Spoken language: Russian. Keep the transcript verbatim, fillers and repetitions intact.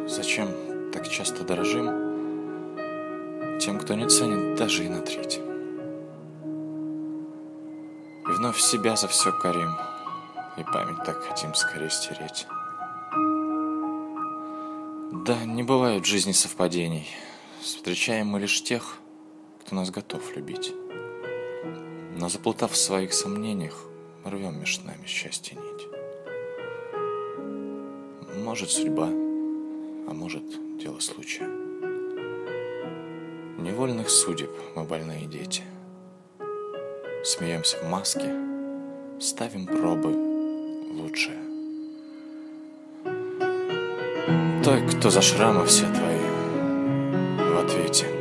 Зачем так часто дорожим тем, кто не ценит даже и на треть? И вновь себя за все корим, и память так хотим скорее стереть. Да, не бывает в жизни совпадений. Встречаем мы лишь тех, кто нас готов любить. Но заплутав в своих сомнениях, мы рвем между нами счастье нить. Может, судьба, а может, дело случая. Невольных судеб мы больные дети. Смеемся в маске, ставим пробы лучшее. Той, кто за шрамы все твои в ответе.